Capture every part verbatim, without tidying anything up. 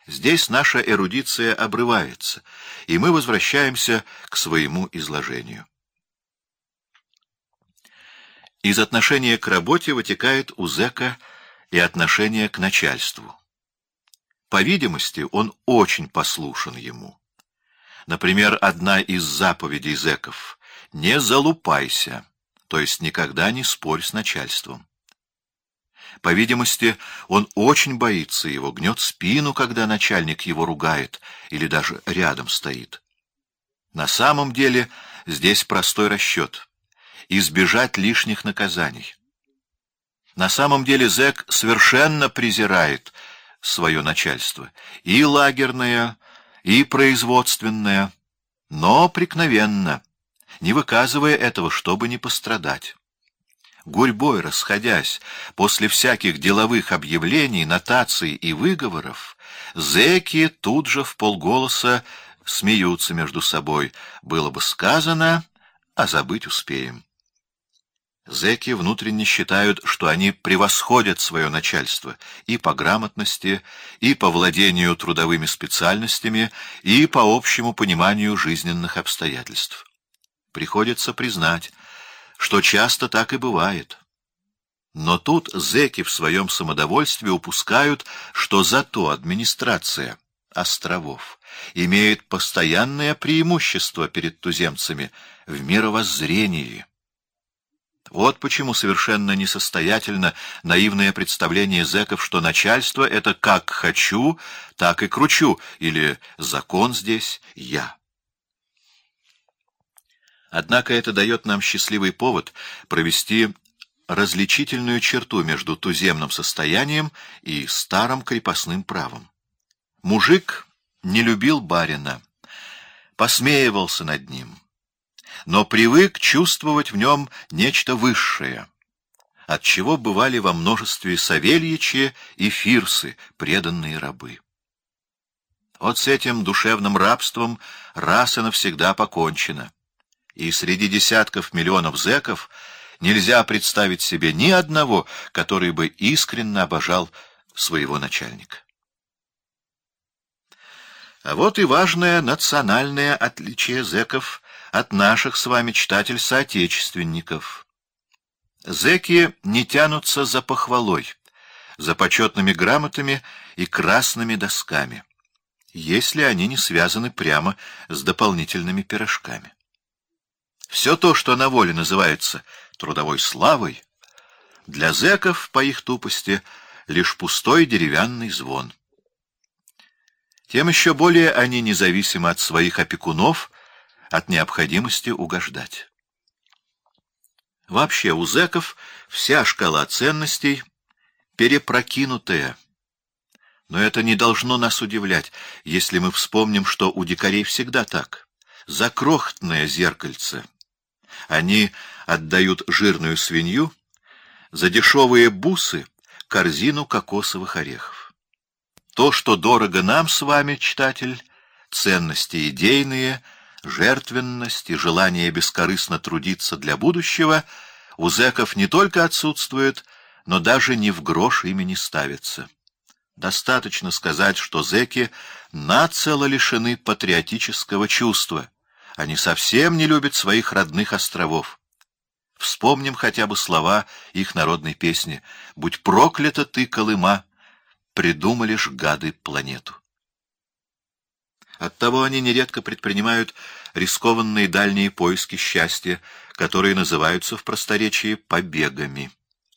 Здесь наша эрудиция обрывается, и мы возвращаемся к своему изложению. Из отношения к работе вытекает у зэка и отношение к начальству. По видимости, он очень послушен ему. Например, одна из заповедей зэков — «Не залупайся», то есть никогда не спорь с начальством. По видимости, он очень боится его, гнет спину, когда начальник его ругает или даже рядом стоит. На самом деле здесь простой расчет — избежать лишних наказаний. На самом деле зэк совершенно презирает свое начальство, и лагерное, и производственное, но преклоненно, не выказывая этого, чтобы не пострадать. Гурьбой расходясь, после всяких деловых объявлений, нотаций и выговоров, зэки тут же вполголоса смеются между собой. Было бы сказано, а забыть успеем. Зэки внутренне считают, что они превосходят свое начальство и по грамотности, и по владению трудовыми специальностями, и по общему пониманию жизненных обстоятельств. Приходится признать, что часто так и бывает. Но тут зэки в своем самодовольстве упускают, что зато администрация островов имеет постоянное преимущество перед туземцами в мировоззрении. Вот почему совершенно несостоятельно наивное представление зэков, что начальство — это как хочу, так и кручу, или закон здесь я. Однако это дает нам счастливый повод провести различительную черту между туземным состоянием и старым крепостным правом. Мужик не любил барина, посмеивался над ним, но привык чувствовать в нем нечто высшее, отчего бывали во множестве Савельичи и Фирсы, преданные рабы. Вот с этим душевным рабством раз и навсегда покончено. И среди десятков миллионов зэков нельзя представить себе ни одного, который бы искренне обожал своего начальника. А вот и важное национальное отличие зэков от наших с вами, читатель, соотечественников. Зэки не тянутся за похвалой, за почетными грамотами и красными досками, если они не связаны прямо с дополнительными пирожками. Все то, что на воле называется трудовой славой, для зэков, по их тупости, лишь пустой деревянный звон. Тем еще более они независимы от своих опекунов, от необходимости угождать. Вообще у зэков вся шкала ценностей перепрокинутая. Но это не должно нас удивлять, если мы вспомним, что у дикарей всегда так. За крохотное зеркальце они отдают жирную свинью, за дешевые бусы — корзину кокосовых орехов. То, что дорого нам с вами, читатель, ценности идейные, жертвенность и желание бескорыстно трудиться для будущего, у зэков не только отсутствует, но даже ни в грош ими не ставится. Достаточно сказать, что зэки нацело лишены патриотического чувства. Они совсем не любят своих родных островов. Вспомним хотя бы слова их народной песни: «Будь проклята ты, Колыма, придумали ж гады планету». Оттого они нередко предпринимают рискованные дальние поиски счастья, которые называются в просторечии побегами.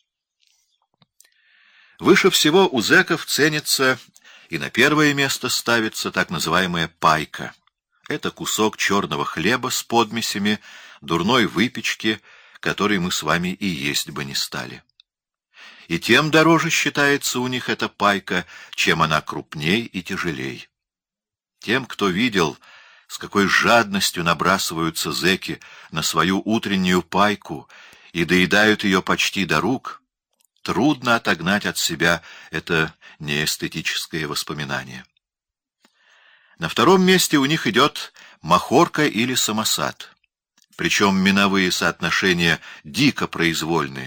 Выше всего у зэков ценится и на первое место ставится так называемая пайка. Это кусок черного хлеба с подмесями, дурной выпечки, которой мы с вами и есть бы не стали. И тем дороже считается у них эта пайка, чем она крупней и тяжелей. Тем, кто видел, с какой жадностью набрасываются зэки на свою утреннюю пайку и доедают ее почти до рук, трудно отогнать от себя это неэстетическое воспоминание. На втором месте у них идет махорка или самосад, причем миновые соотношения дико произвольные,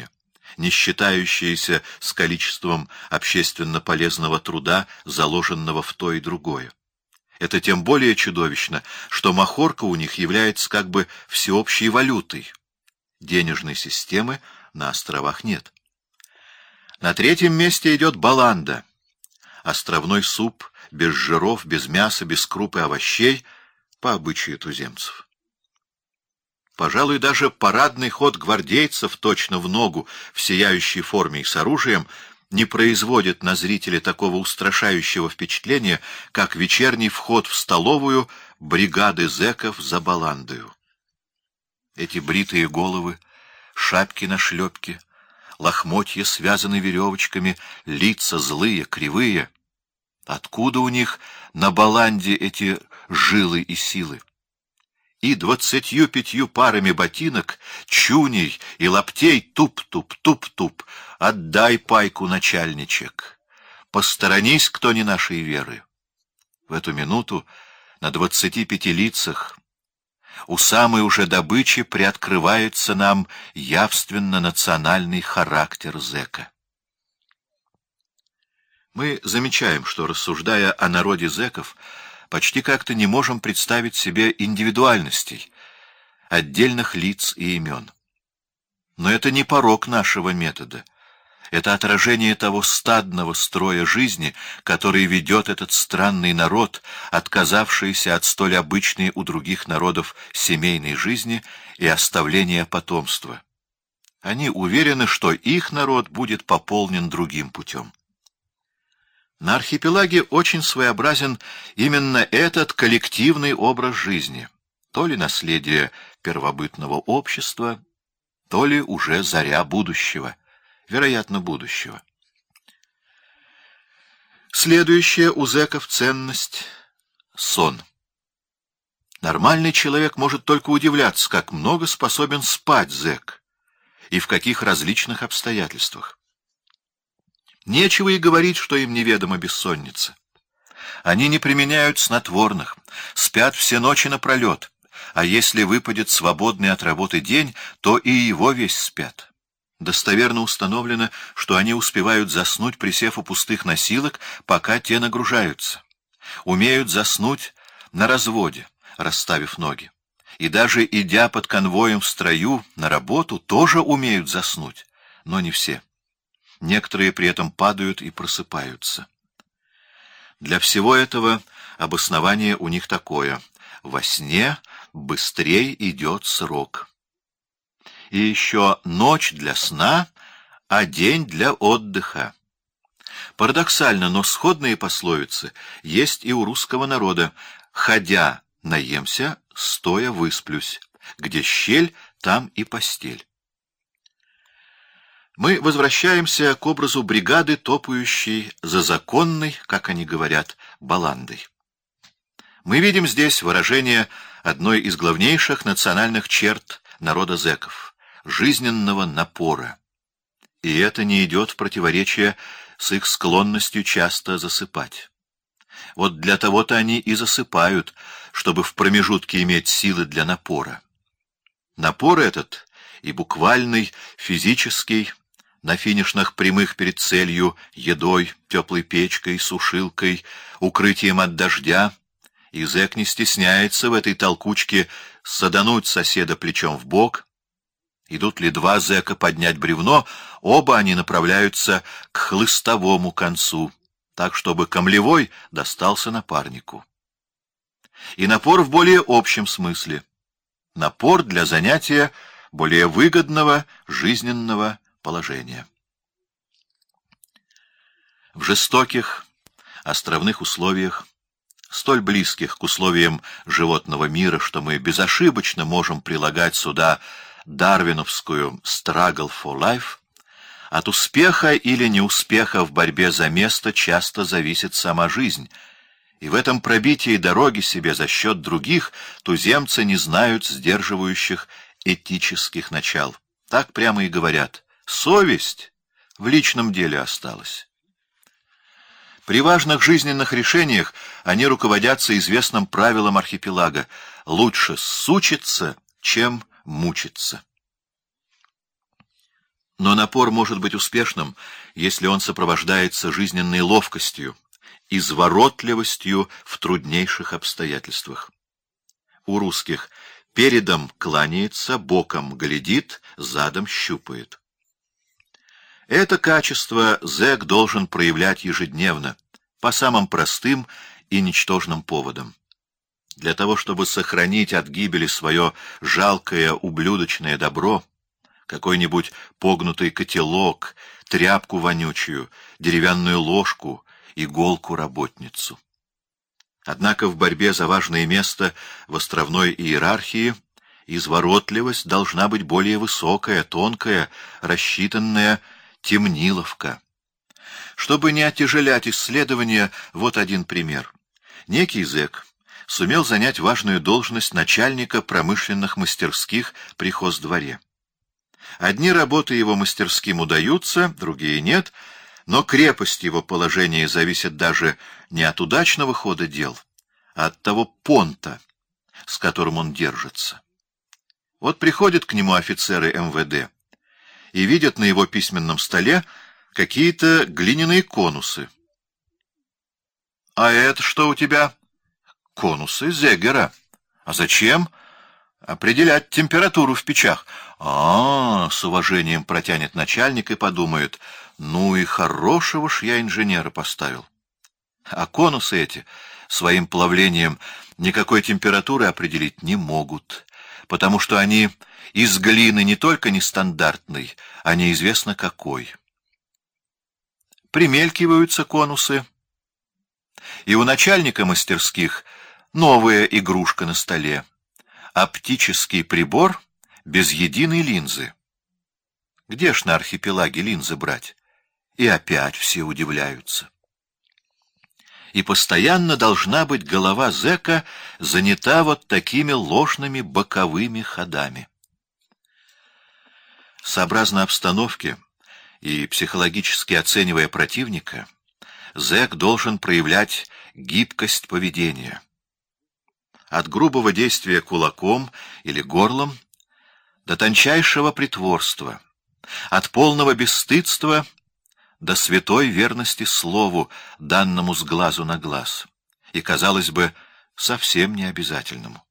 не считающиеся с количеством общественно полезного труда, заложенного в то и другое. Это тем более чудовищно, что махорка у них является как бы всеобщей валютой. Денежной системы на островах нет. На третьем месте идет баланда. Островной суп, без жиров, без мяса, без круп и овощей, по обычаю туземцев. Пожалуй, даже парадный ход гвардейцев точно в ногу, в сияющей форме и с оружием, не производит на зрителя такого устрашающего впечатления, как вечерний вход в столовую бригады зэков за баландою. Эти бритые головы, шапки на шлепке, лохмотья связаны веревочками, лица злые, кривые. Откуда у них на баланде эти жилы и силы? И двадцатью пятью парами ботинок, чуней и лаптей туп-туп, туп-туп. Отдай пайку, начальничек. Посторонись, кто не нашей веры. В эту минуту на двадцати пяти лицах у самой уже добычи приоткрывается нам явственно национальный характер зэка. Мы замечаем, что, рассуждая о народе зэков, почти как-то не можем представить себе индивидуальностей, отдельных лиц и имен. Но это не порок нашего метода. Это отражение того стадного строя жизни, который ведет этот странный народ, отказавшийся от столь обычной у других народов семейной жизни и оставления потомства. Они уверены, что их народ будет пополнен другим путем. На архипелаге очень своеобразен именно этот коллективный образ жизни, то ли наследие первобытного общества, то ли уже заря будущего, вероятно, будущего. Следующая у зэков ценность — сон. Нормальный человек может только удивляться, как много способен спать зэк и в каких различных обстоятельствах. Нечего и говорить, что им неведома бессонница. Они не применяют снотворных, спят все ночи напролет, а если выпадет свободный от работы день, то и его весь спят. Достоверно установлено, что они успевают заснуть, присев у пустых носилок, пока те нагружаются. Умеют заснуть на разводе, расставив ноги. И даже идя под конвоем в строю на работу, тоже умеют заснуть, но не все. Некоторые при этом падают и просыпаются. Для всего этого обоснование у них такое: во сне быстрей идет срок. И еще ночь для сна, а день для отдыха. Парадоксально, но сходные пословицы есть и у русского народа: ходя наемся, стоя высплюсь, где щель, там и постель. Мы возвращаемся к образу бригады, топающей за законной, как они говорят, баландой. Мы видим здесь выражение одной из главнейших национальных черт народа зэков — жизненного напора. И это не идет в противоречие с их склонностью часто засыпать. Вот для того-то они и засыпают, чтобы в промежутке иметь силы для напора. Напор этот и буквальный, физический, на финишных прямых перед целью, едой, теплой печкой, сушилкой, укрытием от дождя, и зэк не стесняется в этой толкучке садануть соседа плечом в бок. Идут ли два зэка поднять бревно, оба они направляются к хлыстовому концу, так, чтобы камлевой достался напарнику. И напор в более общем смысле. Напор для занятия более выгодного жизненного положения. В жестоких островных условиях, столь близких к условиям животного мира, что мы безошибочно можем прилагать сюда дарвиновскую «struggle for life», от успеха или неуспеха в борьбе за место часто зависит сама жизнь, и в этом пробитии дороги себе за счет других туземцы не знают сдерживающих этических начал. Так прямо и говорят: совесть в личном деле осталась. При важных жизненных решениях они руководятся известным правилом архипелага: лучше сучиться, чем мучиться. Но напор может быть успешным, если он сопровождается жизненной ловкостью, изворотливостью в труднейших обстоятельствах. У русских передом кланяется, боком глядит, задом щупает. Это качество зэк должен проявлять ежедневно, по самым простым и ничтожным поводам. Для того, чтобы сохранить от гибели свое жалкое ублюдочное добро, какой-нибудь погнутый котелок, тряпку вонючую, деревянную ложку, иголку-работницу. Однако в борьбе за важное место в островной иерархии изворотливость должна быть более высокая, тонкая, рассчитанная темниловка. Чтобы не оттяжелять исследования, вот один пример. Некий зэк сумел занять важную должность начальника промышленных мастерских при хоздворе. Одни работы его мастерским удаются, другие нет, но крепость его положения зависит даже не от удачного хода дел, а от того понта, с которым он держится. Вот приходят к нему офицеры эм вэ дэ и видят на его письменном столе какие-то глиняные конусы. — А это что у тебя? — Конусы Зеггера. — А зачем? — Определять температуру в печах. А, — с уважением протянет начальник и подумает, ну и хорошего ж я инженера поставил. А конусы эти своим плавлением никакой температуры определить не могут, потому что они из глины не только нестандартной, а неизвестно какой. Примелькиваются конусы, и у начальника мастерских новая игрушка на столе — оптический прибор без единой линзы. Где ж на архипелаге линзы брать? И опять все удивляются. И постоянно должна быть голова зэка занята вот такими ложными боковыми ходами. Сообразно обстановке и психологически оценивая противника, зэк должен проявлять гибкость поведения. От грубого действия кулаком или горлом до тончайшего притворства, от полного бесстыдства до святой верности слову, данному с глазу на глаз, и, казалось бы, совсем необязательному.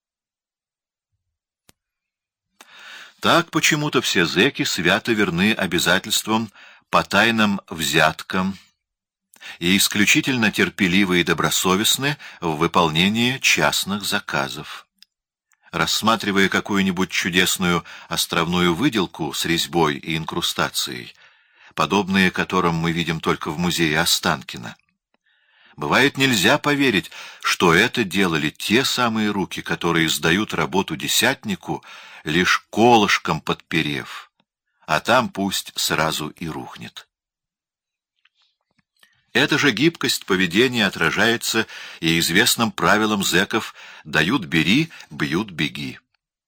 Так почему-то все зэки свято верны обязательствам по тайным взяткам и исключительно терпеливы и добросовестны в выполнении частных заказов. Рассматривая какую-нибудь чудесную островную выделку с резьбой и инкрустацией, подобные которым мы видим только в музее Останкино, бывает, нельзя поверить, что это делали те самые руки, которые сдают работу десятнику, лишь колышком подперев, а там пусть сразу и рухнет. Эта же гибкость поведения отражается и известным правилам зэков «дают — бери, бьют — беги».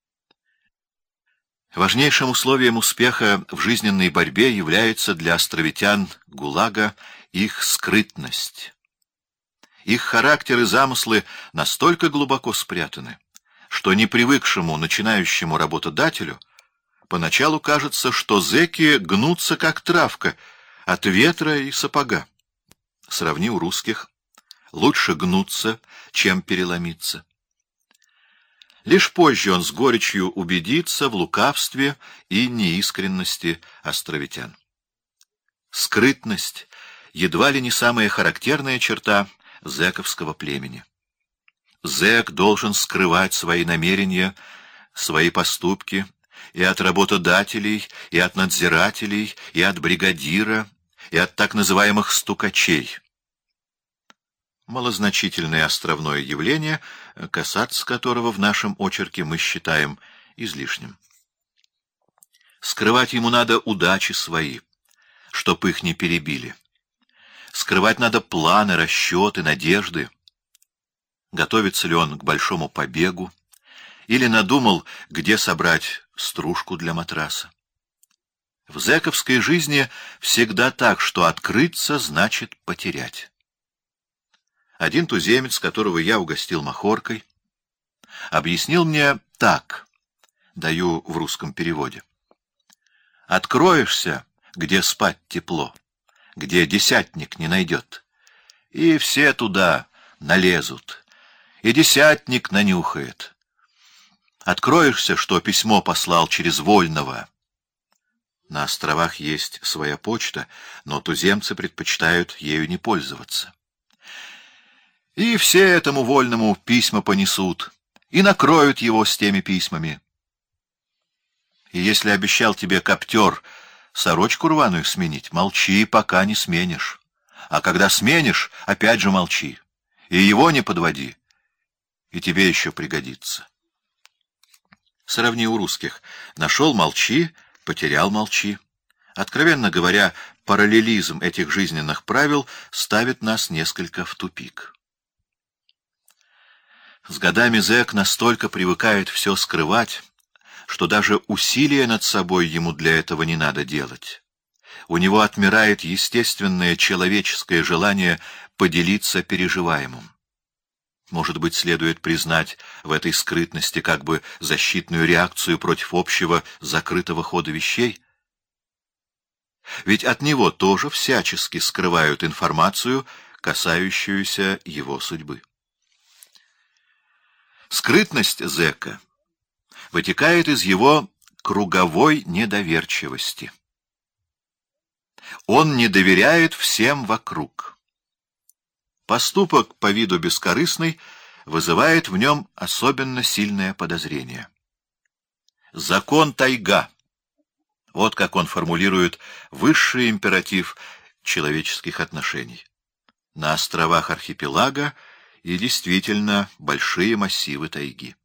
Важнейшим условием успеха в жизненной борьбе является для островитян ГУЛАГа их скрытность. Их характер и замыслы настолько глубоко спрятаны, что непривыкшему начинающему работодателю поначалу кажется, что зэки гнутся как травка от ветра и сапога. Сравни у русских: лучше гнуться, чем переломиться. Лишь позже он с горечью убедится в лукавстве и неискренности островитян. Скрытность едва ли не самая характерная черта зэковского племени. Зэк должен скрывать свои намерения, свои поступки и от работодателей, и от надзирателей, и от бригадира, и от так называемых стукачей. Малозначительное островное явление, касаться которого в нашем очерке мы считаем излишним. Скрывать ему надо удачи свои, чтоб их не перебили. Скрывать надо планы, расчеты, надежды. Готовится ли он к большому побегу, или надумал, где собрать стружку для матраса. В зэковской жизни всегда так, что открыться значит потерять. Один туземец, которого я угостил махоркой, объяснил мне так, даю в русском переводе. Откроешься, где спать тепло, где десятник не найдет, и все туда налезут, и десятник нанюхает. Откроешься, что письмо послал через Вольного. На островах есть своя почта, но туземцы предпочитают ею не пользоваться. И все этому Вольному письма понесут, и накроют его с теми письмами. И если обещал тебе коптер сорочку рваную сменить, молчи, пока не сменишь. А когда сменишь, опять же молчи. И его не подводи, и тебе еще пригодится. Сравни у русских. Нашел — молчи, потерял — молчи. Откровенно говоря, параллелизм этих жизненных правил ставит нас несколько в тупик. С годами зэк настолько привыкает все скрывать, что даже усилия над собой ему для этого не надо делать. У него отмирает естественное человеческое желание поделиться переживаемым. Может быть, следует признать в этой скрытности как бы защитную реакцию против общего закрытого хода вещей? Ведь от него тоже всячески скрывают информацию, касающуюся его судьбы. Скрытность зэка вытекает из его круговой недоверчивости. Он не доверяет всем вокруг. Поступок по виду бескорыстный вызывает в нем особенно сильное подозрение. Закон тайга. Вот как он формулирует высший императив человеческих отношений. На островах архипелага и действительно большие массивы тайги.